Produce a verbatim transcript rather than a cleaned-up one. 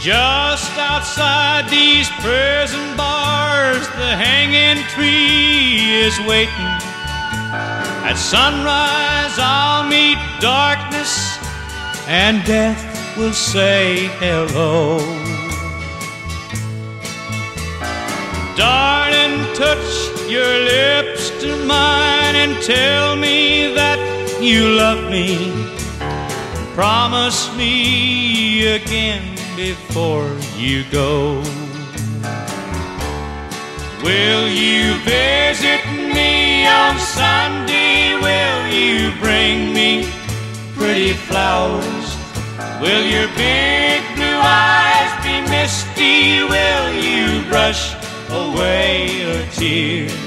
Just outside these prison bars, the hanging tree is waiting. At sunrise I'll meet darkness, and death will say hello. Darling, touch your lips to mine and tell me that you love me. Promise me again before you go. Will you visit me on Sunday? Will you bring me pretty flowers? Will your big blue eyes be misty? Will you brush away a tear?